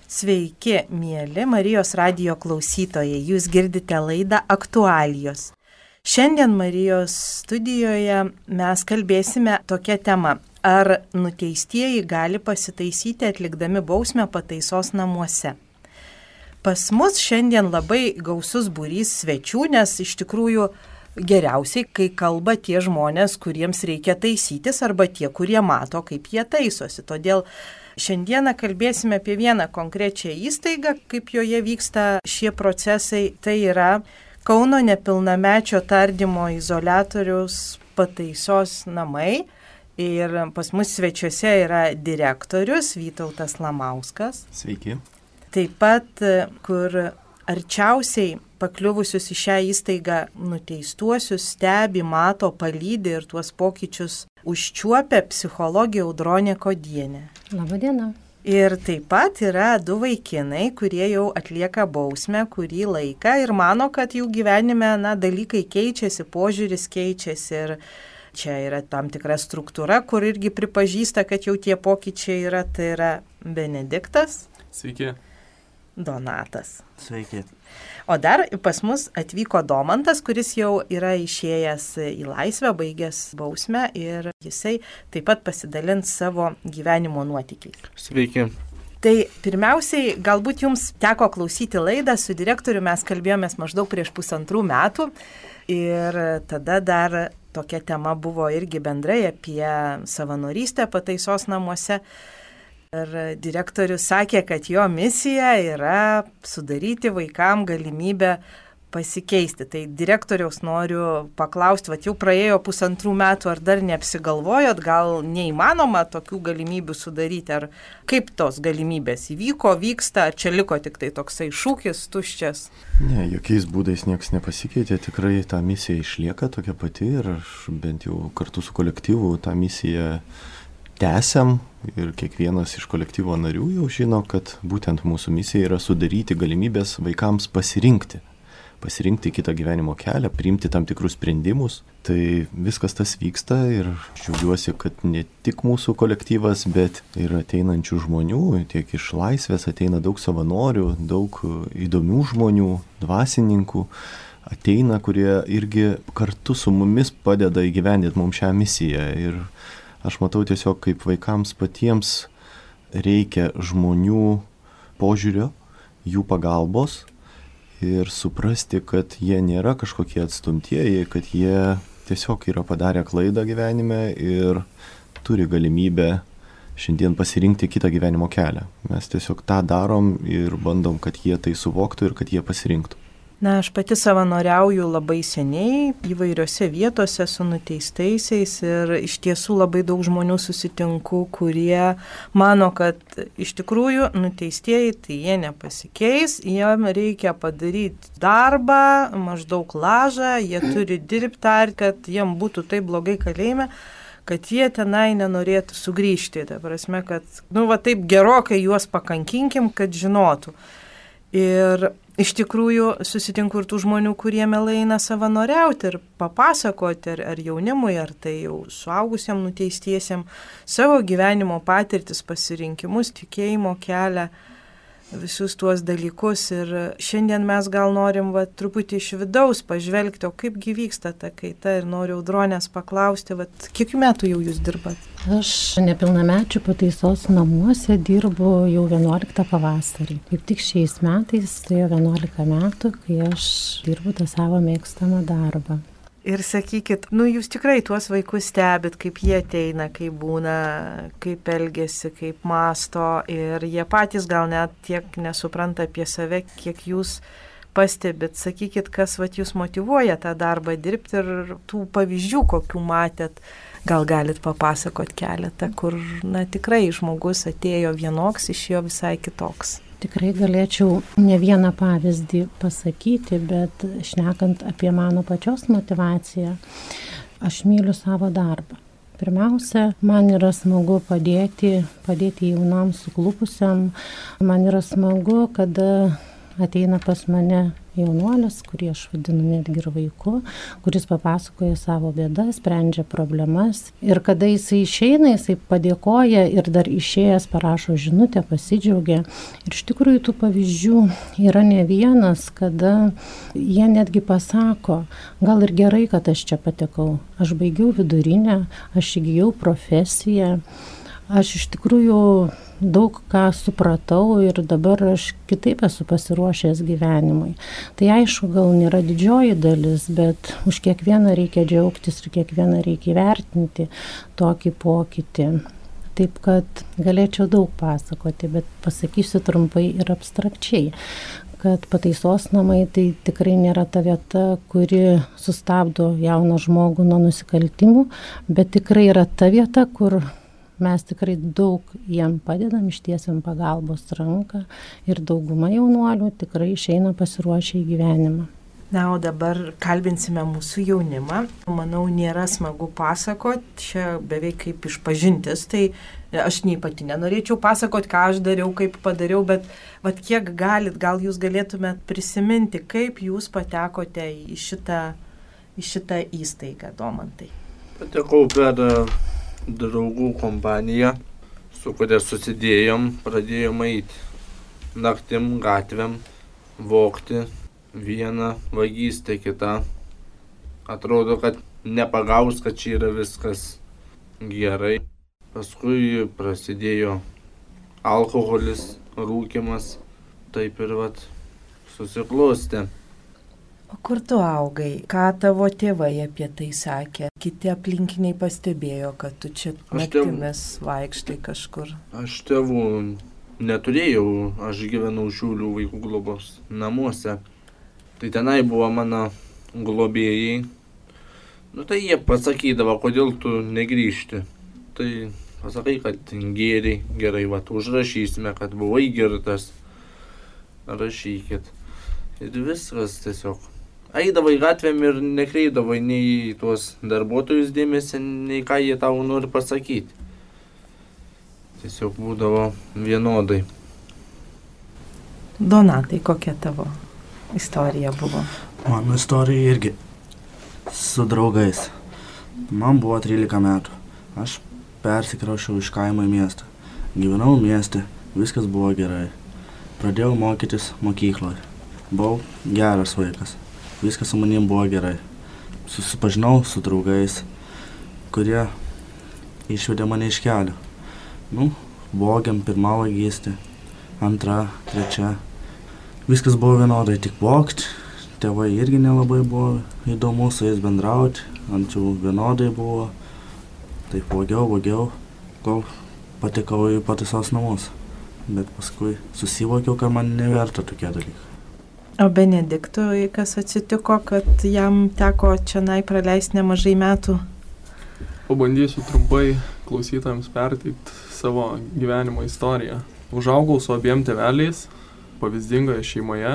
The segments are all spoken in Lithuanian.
Sveiki, mieli Marijos radijo klausytojai, jūs girdite laidą Aktualijos. Šiandien Marijos studijoje mes kalbėsime tokia tema, ar nuteistieji gali pasitaisyti atlikdami bausmę pataisos namuose. Pas mus šiandien labai gausus būrys svečių, nes iš tikrųjų geriausiai, kai kalba tie žmonės, kuriems reikia taisytis, arba tie, kurie mato, kaip jie taisosi. Todėl šiandieną kalbėsime apie vieną konkrečią įstaigą, kaip joje vyksta šie procesai. Tai yra Kauno nepilnamečio tardymo izoliatoriaus pataisos namai. Ir pas mus svečiuose yra direktorius Vytautas Lamauskas. Sveiki. Taip pat, kur arčiausiai pakliuvusius į šią įstaigą nuteistuosius stebi, mato, palydi ir tuos pokyčius užčiuopia psichologė Audronė Kodienė. Labadiena. Ir taip pat yra du vaikinai, kurie jau atlieka bausmę kurį laiką ir mano, kad jų gyvenime dalykai keičiasi, požiūris keičiasi ir čia yra tam tikra struktūra, kur irgi pripažįsta, kad jau tie pokyčiai yra, tai yra Benediktas. Sveiki. Donatas. Sveiki. O dar pas mus atvyko Domantas, kuris jau yra išėjęs į laisvę, baigęs bausmę ir jisai taip pat pasidalins savo gyvenimo nuotykiais. Sveiki. Tai pirmiausiai, galbūt jums teko klausyti laidą, su direktoriu mes kalbėjomės maždaug prieš 1,5 metų ir tada dar tokia tema buvo irgi bendrai apie savanorystę pataisos namuose. Ir direktorius sakė, kad jo misija yra sudaryti vaikam galimybę pasikeisti. Tai direktoriaus noriu paklausti, jau praėjo 1,5 metų, ar dar neapsigalvojot, gal neįmanoma tokių galimybių sudaryti, ar kaip tos galimybės įvyko, vyksta, ar čia liko tik tai toksai šūkis tuščias? Ne, jokiais būdais niekas nepasikeitė, tikrai ta misija išlieka tokia pati ir aš bent jau kartu su kolektyvu tą misiją tęsiam ir kiekvienas iš kolektyvo narių jau žino, kad būtent mūsų misija yra sudaryti galimybės vaikams pasirinkti kitą gyvenimo kelią, priimti tam tikrus sprendimus. Tai viskas tas vyksta ir džiaugiuosi, kad ne tik mūsų kolektyvas, bet ir ateinančių žmonių, tiek iš laisvės ateina daug savanorių, daug įdomių žmonių, dvasininkų ateina, kurie irgi kartu su mumis padeda įgyvendinti mums šią misiją. Ir aš matau tiesiog, kaip vaikams patiems reikia žmonių požiūrio, jų pagalbos ir suprasti, kad jie nėra kažkokie atstumtieji, kad jie tiesiog yra padarę klaidą gyvenime ir turi galimybę šiandien pasirinkti kitą gyvenimo kelią. Mes tiesiog tą darom ir bandom, kad jie tai suvoktų ir kad jie pasirinktų. Aš pati savanoriauju labai seniai įvairiose vietose su nuteistaisiais ir iš tiesų labai daug žmonių susitinku, kurie mano, kad iš tikrųjų nuteistieji tai jie nepasikeis, jiem reikia padaryti darbą, maždaug lažą, jie turi dirbti, kad jiem būtų taip blogai kalėjime, kad jie tenai nenorėtų sugrįžti. Ta prasme, kad taip gerokai juos pakankinkim, kad žinotų. Ir iš tikrųjų susitinku ir tų žmonių, kurie mielai eina savanoriauti ir papasakoti ar jaunimui, ar tai jau suaugusiem nuteistiesiem savo gyvenimo patirtis, pasirinkimus, tikėjimo kelią, visus tuos dalykus. Ir šiandien mes gal norim truputį iš vidaus pažvelgti, o kaipgi vyksta ta kaita, ir noriu Audronės paklausti, kiek metų jau jūs dirbat? Aš nepilnamečių pataisos namuose dirbu jau 11 pavasarį. Kaip tik šiais metais tai 11 metų, kai aš dirbu tą savo mėgstamą darbą. Ir sakykit, jūs tikrai tuos vaikus stebit, kaip jie ateina, kaip būna, kaip elgiasi, kaip masto, ir jie patys gal net tiek nesupranta apie save, kiek jūs pastebit. Sakykit, kas jūs motyvuoja tą darbą dirbti ir tų pavyzdžių, kokių matėt. Gal galit papasakot keletą, kur tikrai žmogus atėjo vienoks, išėjo visai kitoks. Tikrai galėčiau ne vieną pavyzdį pasakyti, bet šnekant apie mano pačios motivaciją, aš myliu savo darbą. Pirmiausia, man yra smagu padėti jaunam suklupusiam. Man yra smagu, kada ateina pas mane jaunuolis, kurį aš vadinu netgi ir vaiku, kuris papasakoja savo bėdas, sprendžia problemas. Ir kada jisai išeina, jisai padėkoja ir dar išėjęs parašo žinutę, pasidžiaugia. Ir iš tikrųjų tų pavyzdžių yra ne vienas, kada jie netgi pasako, gal ir gerai, kad aš čia patekau. Aš baigiau vidurinę, aš įgijau profesiją. Aš iš tikrųjų daug ką supratau ir dabar aš kitaip esu pasiruošęs gyvenimui. Tai aišku, gal nėra didžioji dalis, bet už kiekvieną reikia džiaugtis ir kiekvieną reikia įvertinti tokį pokytį. Taip kad galėčiau daug pasakoti, bet pasakysiu trumpai ir abstrakčiai, kad pataisos namai tai tikrai nėra ta vieta, kuri sustabdo jauną žmogų nuo nusikaltimų, bet tikrai yra ta vieta, kur mes tikrai daug jiem padedam, ištiesiam pagalbos ranką ir dauguma jaunuolių tikrai išeina pasiruošę į gyvenimą. Na, o dabar kalbinsime mūsų jaunimą. Manau, nėra smagu pasakoti, čia beveik kaip išpažintis, tai aš nei pati nenorėčiau pasakoti, ką aš dariau, kaip padariau, bet kiek galit, gal jūs galėtumėt prisiminti, kaip jūs patekote į šitą įstaigą, Domantai. Patekau per draugų kompaniją, su kuria susidėjom, pradėjom eiti naktim, gatvėm, vogti, vieną vagystę, kitą. Atrodo, kad nepagaus, kad čia yra viskas gerai. Paskui prasidėjo alkoholis, rūkymas, taip ir susiklostė. O kur tu augai? Ką tavo tėvai apie tai sakė? Kiti aplinkiniai pastebėjo, kad tu čia naktimis vaikštai kažkur. Aš tėvų neturėjau, aš gyvenau Šiaulių vaikų globos namuose. Tai tenai buvo mano globėjai. Tai jie pasakydavo, kodėl tu negrįžti. Tai pasakai, kad gėriai, gerai, užrašysime, kad buvai girtas. Rašykit. Ir viskas tiesiog. Eidavai gatvėm ir nekreidavai nei tuos darbuotojus dėmesį, nei ką jie tau nori pasakyti. Tiesiog būdavo vienodai. Donatai, kokia tavo istorija buvo? Mano istorija irgi su draugais. Man buvo 13 metų. Aš persikraušiau iš kaimo į miestą. Gyvenau mieste, viskas buvo gerai. Pradėjau mokytis mokykloje. Buvau geras vaikas. Viskas su manim buvo gerai. Susipažinau su draugais, kurie išvedė mane iš kelio. Vogėm pirmą vagystę, antrą, trečią. Viskas buvo vienodai, tik vogti. Tėvai irgi nelabai buvo įdomu su jais bendrauti. Ančiau vienodai buvo. Taip vogiau, kol patekau į pataisos namus. Bet paskui susivokiau, kad man neverta tokie dalykai. O Benediktui kas atsitiko, kad jam teko čionai praleisti nemažai metų? Pabandysiu trumpai klausytojams perteikti savo gyvenimo istoriją. Užaugau su abiem tėveliais, pavyzdingoje šeimoje.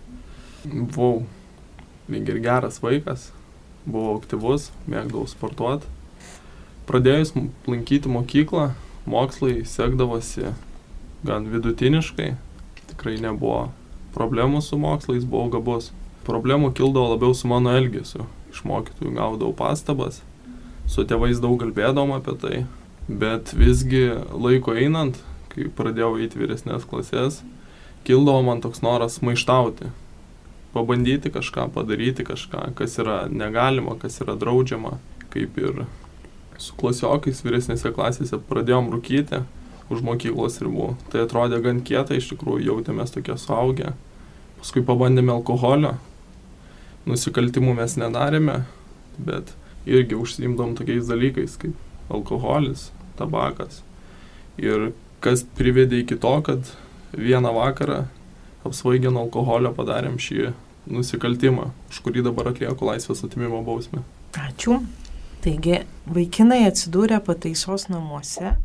Buvau lyg ir geras vaikas, buvau aktyvus, mėgdavau sportuoti. Pradėjus lankyti mokyklą, mokslai sekdavosi gan vidutiniškai, tikrai nebuvo problemų su mokslais, buvau gabus. Problemų kildavo labiau su mano elgesiu. Iš mokytojų gaudavau pastabas, su tėvais daug kalbėdavom apie tai, bet visgi laiko einant, kai pradėjau eiti vyresnės klasės, kildavo man toks noras maištauti, pabandyti kažką, padaryti kažką, kas yra negalima, kas yra draudžiama, kaip ir su klasiokais vyresnėse klasėse pradėjom rūkyti už mokyklos ribų. Tai atrodė gan kieta, iš tikrųjų jautėmės tokie suaugę. Paskui pabandėme alkoholio. Nusikaltimų mes nedarėme, bet irgi užsiimdavom tokiais dalykais kaip alkoholis, tabakas. Ir kas privedė iki to, kad vieną vakarą apsvaigę nuo alkoholio padarėm šį nusikaltimą, už kurį dabar atlieku laisvės atėmimo bausmę. Ačiū. Taigi, vaikinai atsidūrė pataisos namuose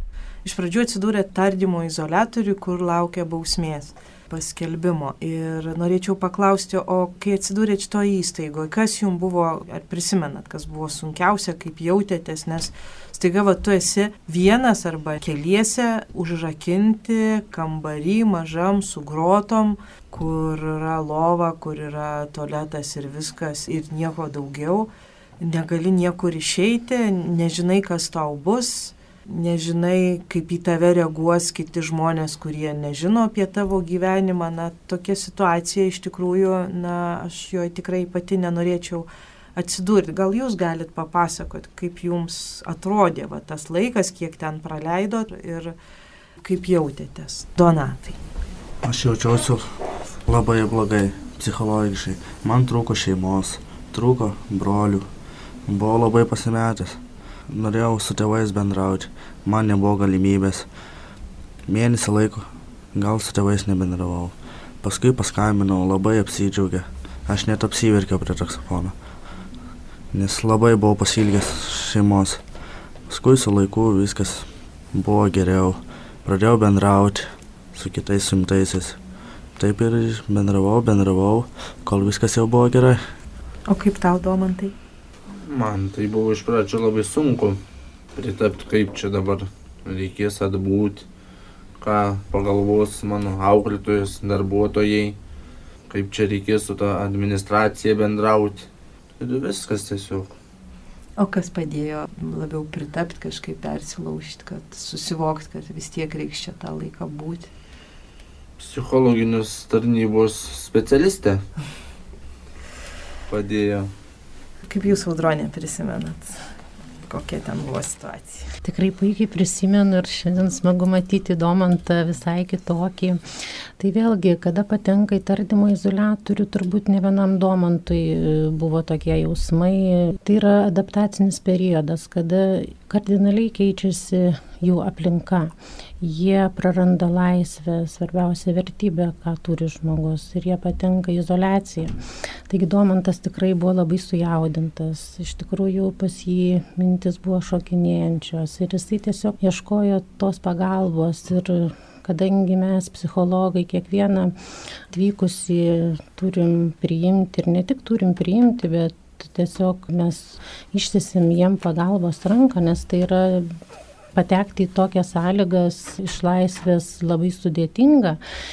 iš pradžių atsidūrė tardymo izoliatoriui, kur laukia bausmės paskelbimo. Ir norėčiau paklausti, o kai atsidūrėt šitoje įstaigoje, kas jums buvo, ar prisimenat, kas buvo sunkiausia, kaip jautėtės, nes staiga tu esi vienas arba keliese užrakinti kambarį mažam su grotom, kur yra lova, kur yra tualetas ir viskas ir nieko daugiau. Negali niekur išeiti, nežinai, kas tau bus. Nežinai, kaip į tave reaguos kiti žmonės, kurie nežino apie tavo gyvenimą. Tokia situacija iš tikrųjų, aš joje tikrai pati nenorėčiau atsidurti. Gal jūs galit papasakoti, kaip jums atrodė tas laikas, kiek ten praleidot ir kaip jautėtės? Donatai. Aš jaučiausi labai blogai, psichologiškai. Man trūko šeimos, trūko brolių. Buvau labai pasimetęs. Norėjau su tėvais bendrauti, man nebuvo galimybės. Mėnesį laiko gal su tėvais nebendravau. Paskui paskambinau, labai apsidžiaugė. Aš net apsiverkiau prie taksofono, nes labai buvau pasilgęs šeimos. Paskui su laiku viskas buvo geriau. Pradėjau bendrauti su kitais suimtaisiais. Taip ir bendravau, kol viskas jau buvo gerai. O kaip tau, Domantai? Man tai buvo iš pradžių labai sunku pritapti, kaip čia dabar reikės atbūti, ką pagalvos mano auklėtojos, darbuotojai, kaip čia reikės su ta administracija bendrauti. Ir viskas tiesiog. O kas padėjo labiau pritapti, kažkaip persilaužti, kad susivokti, kad vis tiek reiks čia tą laiką būti? Psichologinės tarnybos specialistė padėjo. Kaip jūs, Audronė, prisimenat, kokia ten buvo situacija? Tikrai puikiai prisimenu ir šiandien smagu matyti Domantą visai kitokį. Tai vėlgi, kada patenka į tardymo izoliatorių, turbūt ne vienam Domantui buvo tokie jausmai. Tai yra adaptacinis periodas, kada kardinaliai keičiasi jų aplinka. Jie praranda laisvę, svarbiausia vertybė, ką turi žmogus, ir jie patenka į izoliaciją. Taigi Domantas tikrai buvo labai sujaudintas. Iš tikrųjų pas jį mintis buvo šokinėjančios ir jisai tiesiog ieškojo tos pagalbos. Ir kadangi mes psichologai kiekvieną atvykusį turim priimti ir ne tik turim priimti, bet tiesiog mes ištiesėm jiem pagalbos ranką, nes tai yra patekti į tokias sąlygas iš laisvės labai sudėtinga.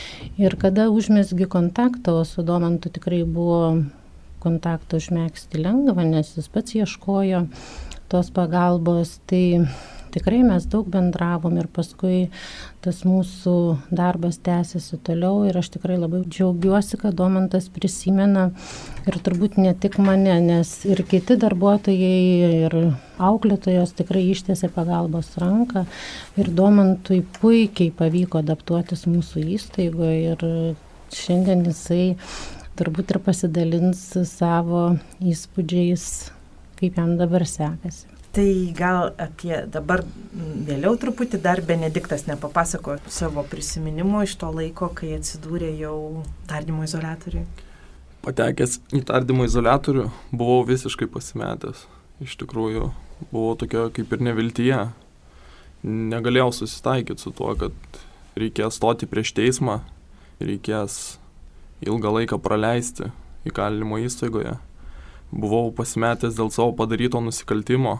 Ir kada užmezgi kontaktą, o su Domantu tikrai buvo kontaktą užmegzti lengva, nes jis pats ieškojo tos pagalbos, tai tikrai mes daug bendravom ir paskui tas mūsų darbas tęsiasi toliau ir aš tikrai labai džiaugiuosi, kad Domantas prisimena ir turbūt ne tik mane, nes ir kiti darbuotojai ir auklėtojos tikrai ištiesė pagalbos ranką ir Domantui puikiai pavyko adaptuotis mūsų įstaigoje ir šiandien jisai turbūt ir pasidalins savo įspūdžiais, kaip jam dabar sekasi. Tai gal apie dabar vėliau truputį dar Benediktas nepapasako savo prisiminimo iš to laiko, kai atsidūrė jau tardymo izoliatoriui. Patekęs į tardymo izoliatorių buvau visiškai pasimetęs. Iš tikrųjų, buvau tokia kaip ir neviltyje. Negalėjau susitaikyti su tuo, kad reikės stoti prieš teismą, reikės ilgą laiką praleisti įkalinimo įstaigoje. Buvau pasimetęs dėl savo padaryto nusikaltimo.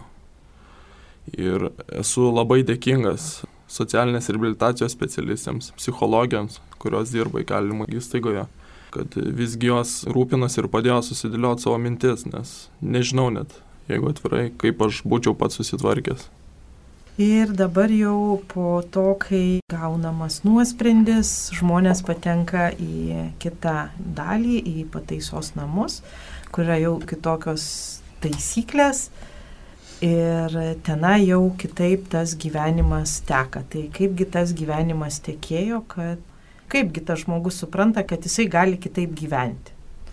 Ir esu labai dėkingas socialinės reabilitacijos specialistėms, psichologėms, kurios dirba įkalinimo įstaigoje, kad visgi jos rūpinosi ir padėjo susidėlioti savo mintis, nes nežinau net, jeigu atvirai, kaip aš būčiau pats susitvarkęs. Ir dabar jau po to, kai gaunamas nuosprendis, žmonės patenka į kitą dalį, į pataisos namus, kur yra jau kitokios taisyklės. Ir tenai jau kitaip tas gyvenimas teka. Tai kaipgi tas gyvenimas tekėjo, kaipgi tas žmogus supranta, kad jisai gali kitaip gyventi.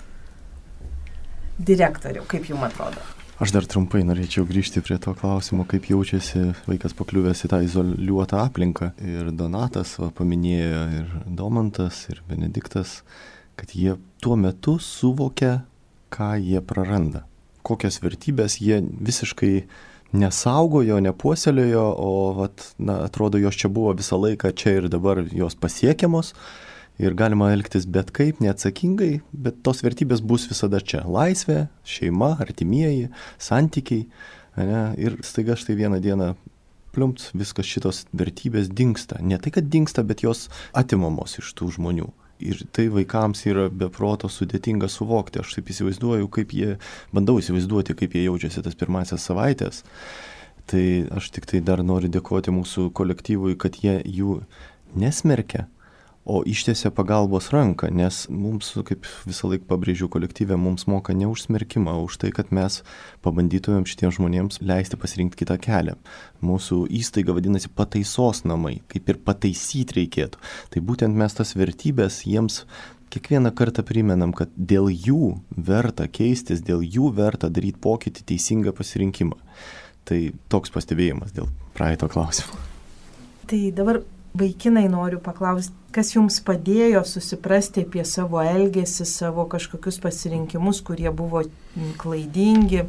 Direktoriau, kaip jums atrodo? Aš dar trumpai norėčiau grįžti prie to klausimo, kaip jaučiasi vaikas pakliuvęs į tą izoliuotą aplinką. Ir Donatas paminėjo, ir Domantas, ir Benediktas, kad jie tuo metu suvokia, ką jie praranda. Kokias vertybės jie visiškai nesaugojo, nepuoselėjo, o atrodo, jos čia buvo visą laiką čia ir dabar jos pasiekiamos ir galima elgtis bet kaip, neatsakingai, bet tos vertybės bus visada čia. Laisvė, šeima, artimieji, santykiai. Ne? Ir staiga štai vieną dieną pliumpt, viskas šitos vertybės dingsta. Ne tai, kad dingsta, bet jos atimamos iš tų žmonių. Ir tai vaikams yra beproto sudėtinga suvokti. Aš taip įsivaizduoju, bandau įsivaizduoti, kaip jie jaučiasi tas pirmasias savaitės. Tai aš tik tai dar noriu dėkoti mūsų kolektyvui, kad jie jų nesmerkia, o ištiesia pagalbos ranką, nes mums, kaip visą laiką pabrėžiu kolektyvę, mums moka ne už smerkimą, o už tai, kad mes pabandytumėm šitiems žmonėms leisti pasirinkti kitą kelią. Mūsų įstaiga vadinasi pataisos namai, kaip ir pataisyti reikėtų. Tai būtent mes tas vertybės jiems kiekvieną kartą primenam, kad dėl jų verta keistis, dėl jų verta daryti pokytį, teisingą pasirinkimą. Tai toks pastebėjimas dėl praeito klausimo. Tai dabar vaikinai noriu paklausti, kas jums padėjo susiprasti apie savo elgesį, savo kažkokius pasirinkimus, kurie buvo klaidingi.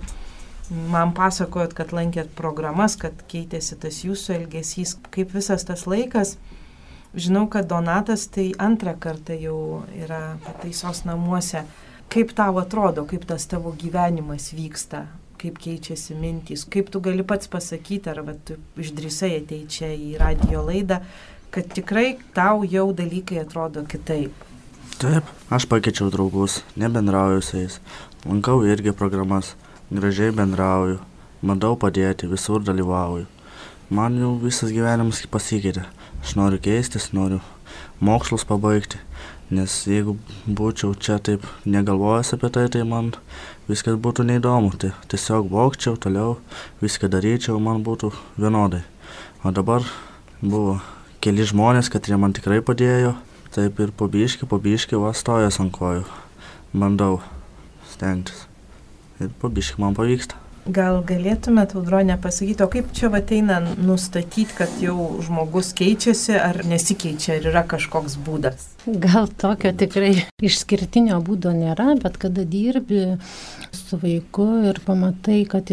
Man pasakojot, kad lankėt programas, kad keitėsi tas jūsų elgesys, kaip visas tas laikas. Žinau, kad Donatas tai antrą kartą jau yra pataisos namuose. Kaip tau atrodo, kaip tas tavo gyvenimas vyksta, kaip keičiasi mintys, kaip tu gali pats pasakyti, ar tu išdrįsai ateiti čia į radijo laidą, kad tikrai tau jau dalykai atrodo kitaip. Taip, aš pakeičiau draugus, nebendrauju su jais, lankau irgi programas, gražiai bendrauju, bandau padėti, visur dalyvauju. Man jau visas gyvenimas pasikeitė, aš noriu keistis, noriu mokslus pabaigti, nes jeigu būčiau čia taip negalvojęs apie tai, tai man viskas būtų neįdomu, tai tiesiog vokčiau toliau, viską daryčiau, man būtų vienodai. O dabar buvo keli žmonės, kad jie man tikrai padėjo, taip ir po biškį stojas ant kojų, bandau stengtis ir po biškį man pavyksta. Gal galėtumėt, Audronė, pasakyti, o kaip čia ateina nustatyti, kad jau žmogus keičiasi ar nesikeičia, ar yra kažkoks būdas? Gal tokio tikrai išskirtinio būdo nėra, bet kada dirbi su vaiku ir pamatai, kad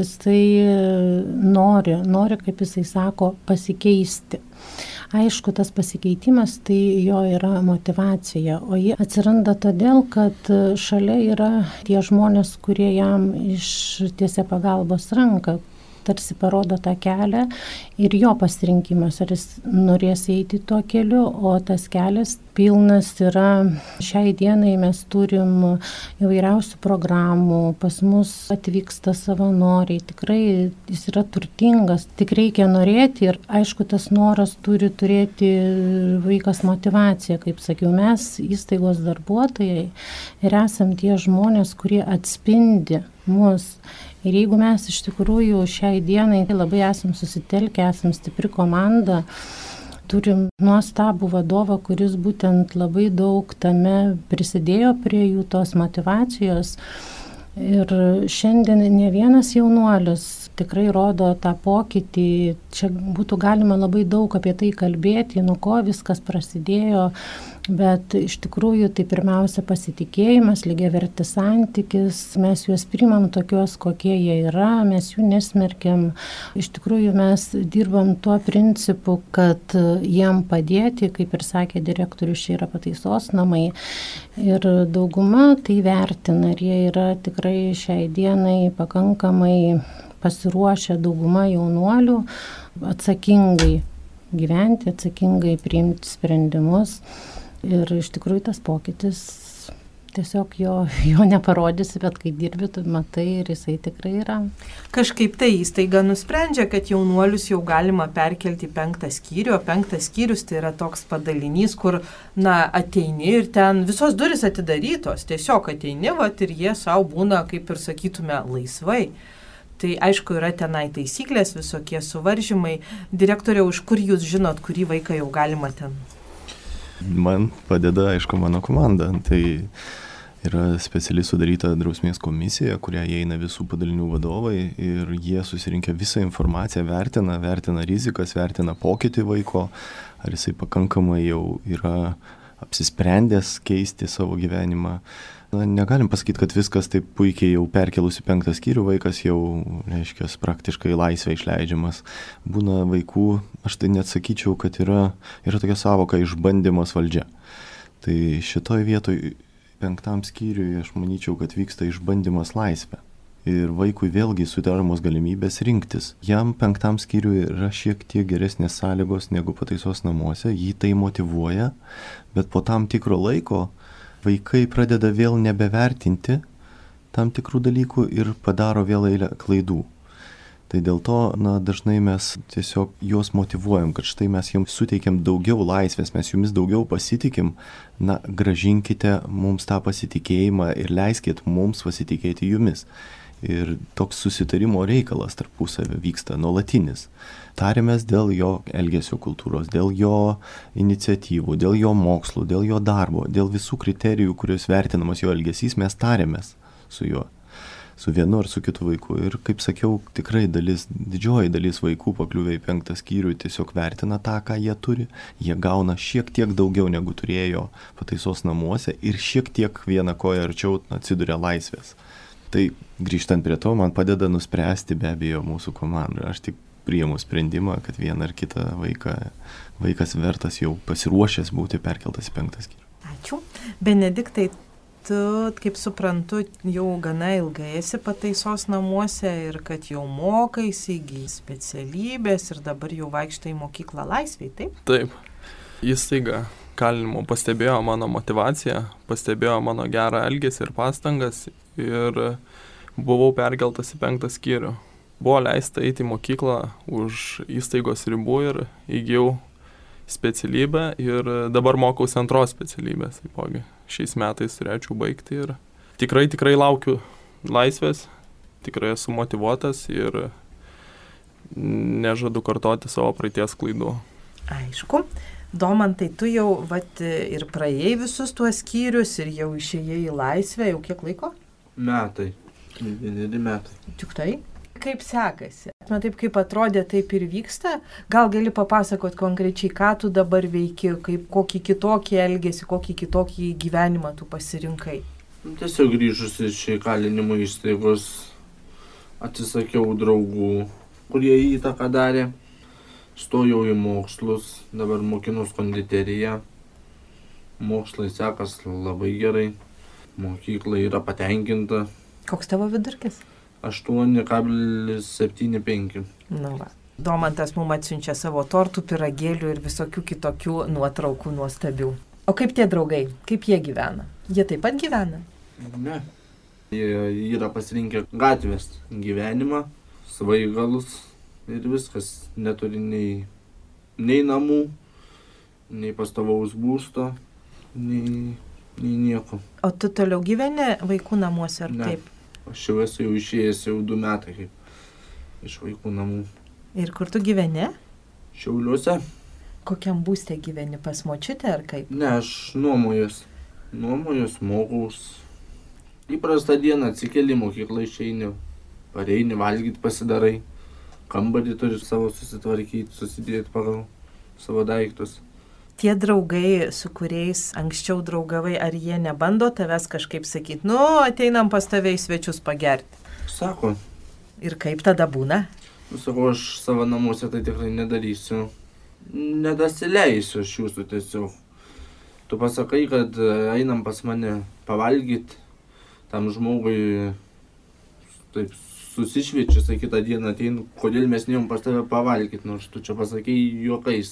jisai nori, kaip jisai sako, pasikeisti. Aišku, tas pasikeitimas, tai jo yra motyvacija, o ji atsiranda todėl, kad šalia yra tie žmonės, kurie jam ištiesia pagalbos ranką, tarsi parodo tą kelią ir jo pasirinkimas, ar jis norės eiti tuo keliu, o tas kelias pilnas yra, šiai dienai mes turim įvairiausių programų, pas mus atvyksta savanoriai, tikrai jis yra turtingas, tik reikia norėti ir aišku, tas noras turi turėti vaikas motivaciją, kaip sakiau, mes įstaigos darbuotojai ir esam tie žmonės, kurie atspindi mus. Ir jeigu mes iš tikrųjų šiai dienai labai esam susitelkę, esam stipri komanda, turim nuostabų vadovą, kuris būtent labai daug tame prisidėjo prie jų tos motyvacijos. Ir šiandien ne vienas jaunuolis tikrai rodo tą pokytį. Čia būtų galima labai daug apie tai kalbėti, nuo ko viskas prasidėjo. Bet iš tikrųjų tai pirmiausia pasitikėjimas, lygiavertis santykis, mes juos priimam tokios, kokie jie yra, mes jų nesmerkiam. Iš tikrųjų mes dirbam tuo principu, kad jiem padėti, kaip ir sakė direktorius, čia yra pataisos namai. Ir dauguma tai vertina ir jie yra tikrai šiai dienai pakankamai pasiruošę, dauguma jaunuolių atsakingai gyventi, atsakingai priimti sprendimus. Ir iš tikrųjų tas pokytis tiesiog jo neparodysi, bet kai dirbi, tu matai ir jisai tikrai yra. Kažkaip tai įstaiga nusprendžia, kad jaunuolius jau galima perkelti į 5 skyrių, o 5 skyrius tai yra toks padalinys, kur ateini ir ten visos durys atidarytos, tiesiog ateini ir jie savo būna, kaip ir sakytume, laisvai. Tai aišku, yra tenai taisyklės, visokie suvaržymai. Direktoriau, iš kur jūs žinot, kurį vaiką jau galima ten? Man padeda, aišku, mano komanda. Tai yra specialiai sudaryta drausmės komisija, kurią įeina visų padalinių vadovai ir jie susirinkę visą informaciją, vertina rizikas, vertina pokytį vaiko, ar jisai pakankamai jau yra apsisprendęs keisti savo gyvenimą, Negalim pasakyti, kad viskas taip puikiai jau perkelus į 5 skyrių, vaikas jau, reiškia, praktiškai laisvė išleidžiamas. Būna vaikų, aš tai net sakyčiau, kad yra tokia savoka išbandymas valdžia. Tai šitoj vietoj 5 skyriui aš manyčiau, kad vyksta išbandymas laisvė. Ir vaikui vėlgi sudaromos galimybės rinktis. Jam 5 skyriui yra šiek tiek geresnės sąlygos negu pataisos namuose, jį tai motyvuoja, bet po tam tikro laiko vaikai pradeda vėl nebevertinti tam tikrų dalykų ir padaro vėl eilę klaidų. Tai dėl to, dažnai mes tiesiog juos motyvuojam, kad štai mes jums suteikiam daugiau laisvės, mes jumis daugiau pasitikim, gražinkite mums tą pasitikėjimą ir leiskit mums pasitikėti jumis. Ir toks susitarimo reikalas tarpusavio vyksta nuolatinis. Tariamės dėl jo elgesio kultūros, dėl jo iniciatyvų, dėl jo mokslų, dėl jo darbo, dėl visų kriterijų, kurios vertinamas jo elgesys, mes tariamės su juo, su vienu ar su kitu vaiku. Ir kaip sakiau, tikrai didžioji dalis vaikų pakliuvę į 5 skyrių tiesiog vertina tą, ką jie turi. Jie gauna šiek tiek daugiau negu turėjo pataisos namuose ir šiek tiek vieną koją arčiau atsiduria laisvės. Tai grįžtant prie to, man padeda nuspręsti be abejo mūsų komanda. Aš tik priimu sprendimą, kad vieną ar kitą vaikas vertas jau pasiruošęs būti perkeltas į 5 skyrių. Ačiū. Benediktai, tu, kaip suprantu, jau gana ilgai esi pataisos namuose ir kad jau mokaisi, įgyji specialybės ir dabar jau vaikštai į mokyklą laisvėj, taip? Taip. Įstaiga kalinimo pastebėjo mano motivaciją, pastebėjo mano gerą elgesį ir pastangas ir buvau perkeltas į 5 skyrių. Buvo leista eiti į mokyklą už įstaigos ribų ir įgijau specialybę ir dabar mokausi 2 specialybės. Taipogi šiais metais turėčiau baigti ir tikrai laukiu laisvės, tikrai esu motyvuotas ir nežadu kartoti savo praeities klaidų. Aišku. Domantai, tu jau ir praėjai visus tuos skyrius ir jau išėjai į laisvę, jau kiek laiko? Metai. 9 metai. Tik tai? Kaip sekasi? Taip kaip atrodė, taip ir vyksta? Gal gali papasakot konkrečiai, ką tu dabar veiki, kokį kitokį elgesį, kokį kitokį gyvenimą tu pasirinkai? Tiesiog grįžus iš įkalinimo įstaigos atsisakiau draugų, kurie įtaką darė. Stojau į mokslus, dabar mokinuos konditeriją. Mokslai sekas labai gerai, mokykla yra patenkinta. Koks tavo vidurkis? 8,75. Domantas mums atsiunčia savo tortų, pyragėlių ir visokių kitokių nuotraukų nuostabių. O kaip tie draugai? Kaip jie gyvena? Jie taip pat gyvena? Ne. Jie yra pasirinkę gatvės gyvenimą, svaigalus. Ir viskas, neturi nei namų, nei pastovaus būsto, nei nieko. O tu toliau gyveni vaikų namuose ar kaip? Aš jau esu išėjęs 2 metai kaip iš vaikų namų. Ir kur tu gyveni? Šiauliuose. Kokiam būste gyveni, pas močiutę ar kaip? Ne, aš nuomojuos, mokaus. Įprastą dieną atsikeli, mokyklą išeini, pareini, valgyti pasidarai. Kambarį turi savo susitvarkyti, susidėti pagal savo daiktus. Tie draugai, su kuriais anksčiau draugavai, ar jie nebando tavęs kažkaip sakyti, ateinam pas tave į svečius pagerti? Sako. Ir kaip tada būna? Sakau, aš savo namuose tai tikrai nedarysiu. Nedasileisiu aš jūsų tiesiog. Tu pasakai, kad einam pas mane pavalgyti, tam žmogui taip susišviečius, kitą dieną ateinu, kodėl mes neėjom pas tave pavalgyti, nors tu čia pasakei juokais.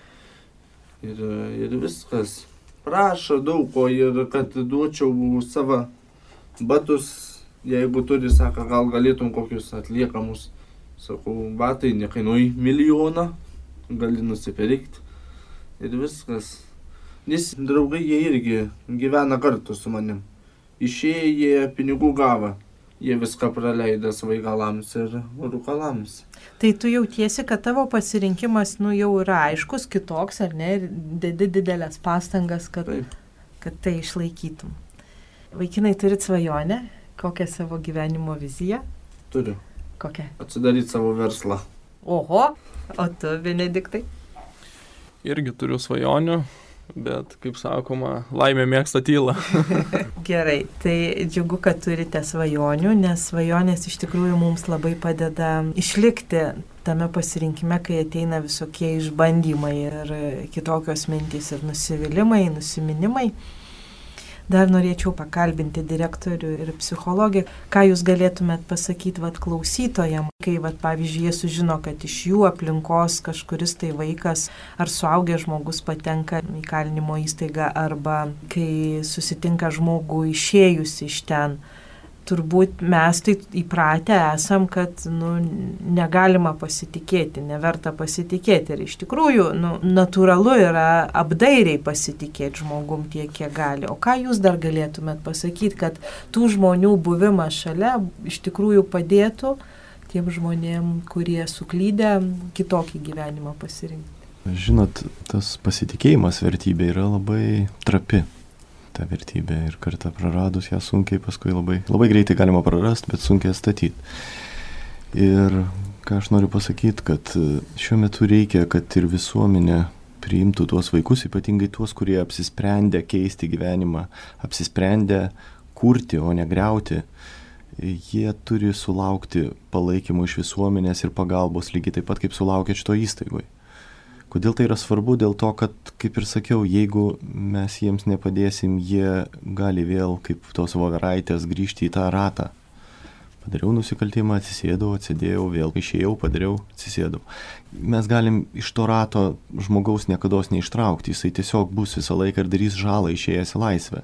Ir viskas. Prašo daug ko ir kad duočiau savo batus, jeigu turi, sako, gal galėtum kokius atliekamus. Sakau, batai nekainuoja 1 milijoną, gali nusipirkti. Ir viskas. Nes draugai jie irgi gyvena kartu su manim. Išėję jie pinigų gavo. Jie viską praleido svaigalams ir rūkalams. Tai tu jautiesi, kad tavo pasirinkimas jau yra aiškus, kitoks, ar ne? Ir dedi didelės pastangas, kad tai išlaikytum. Vaikinai, turit svajonę? Kokią savo gyvenimo viziją? Turiu. Kokią? Atsidaryti savo verslą. Oho, o tu, Benediktai? Irgi turiu svajonių. bet, kaip sakoma, laimė mėgsta tylą. Gerai, tai džiugu, kad turite svajonių, nes svajonės iš tikrųjų mums labai padeda išlikti tame pasirinkime, kai ateina visokie išbandymai ir kitokios mintys ir nusivylimai, nusiminimai. Dar norėčiau pakalbinti direktorių ir psichologę, ką jūs galėtumėt pasakyti klausytojam, kai, pavyzdžiui, jie sužino, kad iš jų aplinkos kažkuris tai vaikas ar suaugęs žmogus patenka į kalinimo įstaigą, arba kai susitinka žmogų išėjusi iš ten. Turbūt mes tai įpratę esam, kad negalima pasitikėti, neverta pasitikėti. Ir iš tikrųjų, natūralu yra apdairiai pasitikėti žmogum tiek, kiek gali. O ką jūs dar galėtumėt pasakyti, kad tų žmonių buvimas šalia iš tikrųjų padėtų tiem žmonėm, kurie suklydę, kitokį gyvenimą pasirinkti? Žinot, tas pasitikėjimas vertybė yra labai trapi. Ta vertybė ir kartą praradus ją sunkiai, paskui labai greitai galima prarasti, bet sunkiai atstatyti. Ir ką aš noriu pasakyti, kad šiuo metu reikia, kad ir visuomenė priimtų tuos vaikus, ypatingai tuos, kurie apsisprendė keisti gyvenimą, apsisprendė kurti, o ne griauti. Jie turi sulaukti palaikymų iš visuomenės ir pagalbos lygiai taip pat, kaip sulaukė šito įstaigoje. Kodėl tai yra svarbu? Dėl to, kad, kaip ir sakiau, jeigu mes jiems nepadėsim, jie gali vėl, kaip tos voveraitės, grįžti į tą ratą. Padariau nusikaltimą, atsisėdau, atsidėjau, vėl išėjau, padariau, atsisėdau. Mes galim iš to rato žmogaus niekados neištraukti, jisai tiesiog bus visą laiką ir darys žalą išėjęs į laisvę.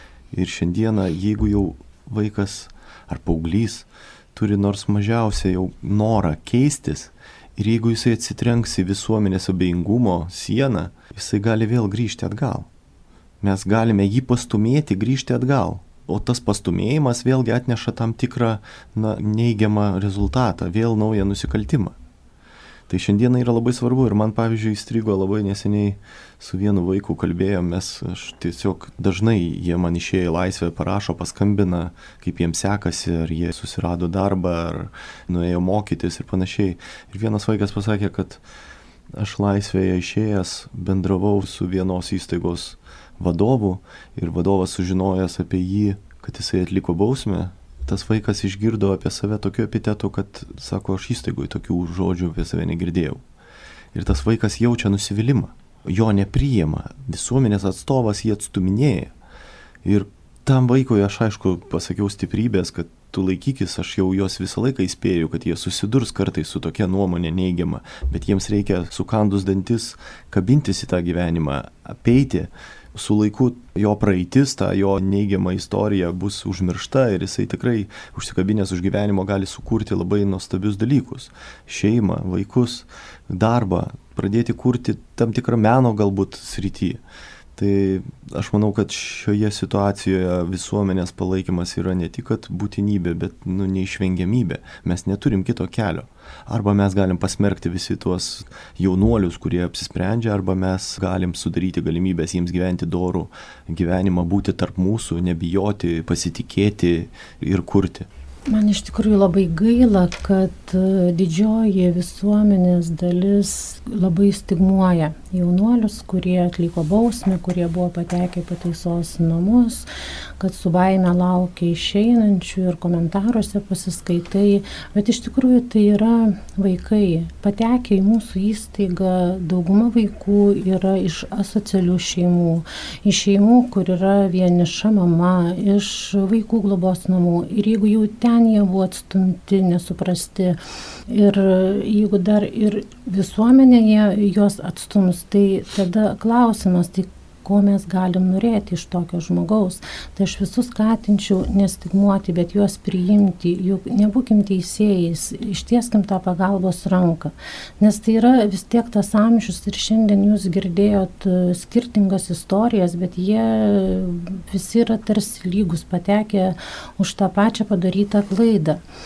Ir šiandieną, jeigu jau vaikas ar paauglys turi nors mažiausiai jau norą keistis, ir jeigu jisai atsitrenks į visuomenės abejingumo sieną, jisai gali vėl grįžti atgal. Mes galime jį pastumėti, grįžti atgal. O tas pastumėjimas vėlgi atneša tam tikrą neigiamą rezultatą, vėl naują nusikaltimą. Tai šiandieną yra labai svarbu ir man, pavyzdžiui, įstrigo labai neseniai su vienu vaiku kalbėjom, aš tiesiog dažnai jie man išėję į laisvę, parašo, paskambina, kaip jiems sekasi, ar jie susirado darbą, ar nuėjo mokytis ir panašiai. Ir vienas vaikas pasakė, kad aš laisvėje išėjęs bendravau su vienos įstaigos vadovu ir vadovas sužinojęs apie jį, kad jisai atliko bausmę. Tas vaikas išgirdo apie save tokiu epitetu, kad, sako, aš įstaigoje tokių žodžių apie save negirdėjau. Ir tas vaikas jaučia nusivylimą, jo nepriima, visuomenės atstovas jį atstuminėja. Ir tam vaikui aš, aišku, pasakiau stiprybės, kad tu laikykis, aš jau juos visą laiką įspėju, kad jie susidurs kartais su tokia nuomonė neigiama, bet jiems reikia sukandus dantis kabintis į tą gyvenimą, apeiti. Su laiku jo praeitis, ta jo neigiama istorija bus užmiršta ir jisai tikrai užsikabinęs už gyvenimo gali sukurti labai nuostabius dalykus. Šeimą, vaikus, darbą, pradėti kurti tam tikrą meno galbūt srity. Tai aš manau, kad šioje situacijoje visuomenės palaikymas yra ne tik būtinybė, bet neišvengiamybė. Mes neturim kito kelio. Arba mes galim pasmerkti visi tuos jaunuolius, kurie apsisprendžia, arba mes galim sudaryti galimybės jiems gyventi dorų gyvenimą, būti tarp mūsų, nebijoti, pasitikėti ir kurti. Man iš tikrųjų labai gaila, kad didžioji visuomenės dalis labai stigmuoja jaunuolius, kurie atliko bausmę, kurie buvo patekę į pataisos namus, kad su baime laukia išeinančių ir komentaruose pasiskaitai, bet iš tikrųjų tai yra vaikai. Patekę į mūsų įstaigą, dauguma vaikų yra iš asocialių šeimų, iš šeimų, kur yra vieniša mama, iš vaikų globos namų. Ir jeigu jau ten jie buvo atstumti, nesuprasti, ir jeigu dar ir visuomenėje juos atstums, tai tada klausimas, tai ko mes galim norėti iš tokio žmogaus. Tai aš visus skatinčiau nestigmuoti, bet juos priimti, juk nebūkim teisėjais, ištieskim tą pagalbos ranką. Nes tai yra vis tiek tas amžius ir šiandien jūs girdėjot skirtingas istorijas, bet jie visi yra tarsi lygus, patekę už tą pačią padarytą klaidą.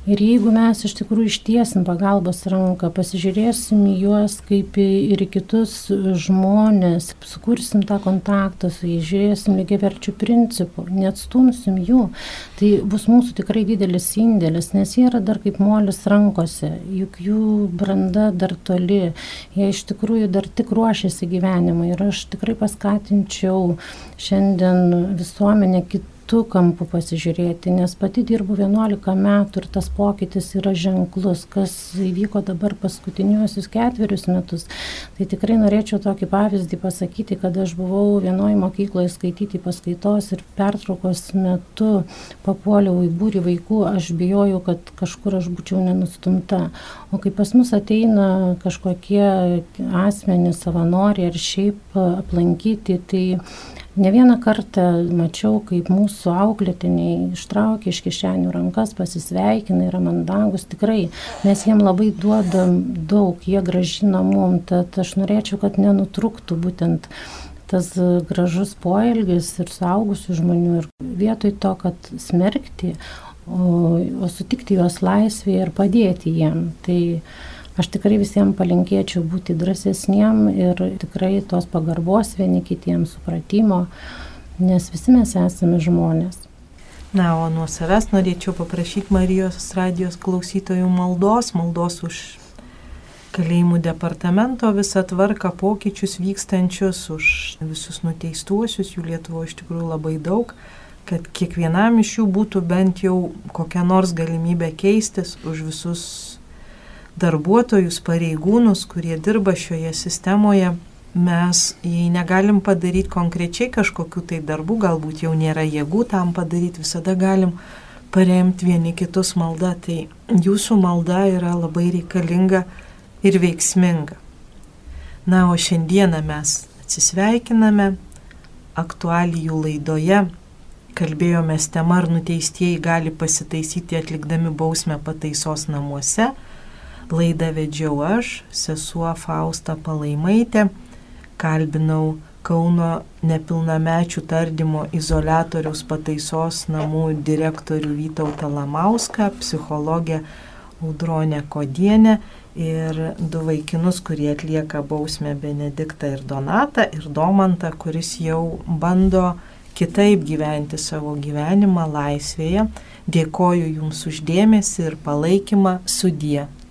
Ir jeigu mes iš tikrųjų ištiesim pagalbos ranką, pasižiūrėsim į juos kaip ir į kitus žmonės, sukursim tą kontaktą su jais, žiūrėsim lygiaverčių principų, neatstumsim jų, tai bus mūsų tikrai didelis indėlis, nes jie yra dar kaip molis rankose, juk jų branda dar toli, jie iš tikrųjų dar tik ruošiasi gyvenimui ir aš tikrai paskatinčiau šiandien visuomenę kitų kampų pasižiūrėti, nes pati dirbu 11 metų ir tas pokytis yra ženklus, kas įvyko dabar paskutiniuosius 4 metus. Tai tikrai norėčiau tokį pavyzdį pasakyti, kad aš buvau vienoje mokykloje skaityti paskaitos ir pertraukos metu papuoliau į būrį vaikų, aš bijojau, kad kažkur aš būčiau nenustumta. O kai pas mus ateina kažkokie asmenys, savanoriai ar šiaip aplankyti, tai ne vieną kartą mačiau, kaip mūsų auklėtiniai ištraukia iš kišenių rankas, pasisveikina, yra mandagus. Tikrai mes jiem labai duodam daug, jie grąžina mum, tad aš norėčiau, kad nenutrūktų būtent tas gražus poelgis ir suaugusių žmonių. Ir vietoj to, kad smerkti, o sutikti juos laisvėje ir padėti jiem. Tai aš tikrai visiems palinkėčiau būti drąsesniem ir tikrai tos pagarbos vieni kitiems, supratimo, nes visi mes esame žmonės. Na, o nuo savęs norėčiau paprašyti Marijos radijos klausytojų maldos už kalėjimų departamento visą tvarką, pokyčius vykstančius, už visus nuteistuosius, jų Lietuvoje iš tikrųjų labai daug, kad kiekvienam iš jų būtų bent jau kokia nors galimybė keistis, už visus darbuotojus, pareigūnus, kurie dirba šioje sistemoje. Mes, jei negalim padaryti konkrečiai kažkokių tai darbų, galbūt jau nėra jėgų tam padaryti, visada galim paremti vieni kitus maldą. Tai jūsų malda yra labai reikalinga ir veiksminga. Na, o šiandieną mes atsisveikiname aktualijų laidoje. Kalbėjomės tema, ar nuteistieji gali pasitaisyti atlikdami bausmę pataisos namuose. Laidą vedžiau aš, sesuo Fausta Palaimaitė, kalbinau Kauno nepilnamečių tardymo izoliatoriaus pataisos namų direktorių Vytautą Lamauską, psichologę Audronę Kodienę ir 2 vaikinus, kurie atlieka bausmę, Benediktą ir Donatą, ir Domantą, kuris jau bando kitaip gyventi savo gyvenimą laisvėje. Dėkoju Jums už dėmesį ir palaikymą. Sudie.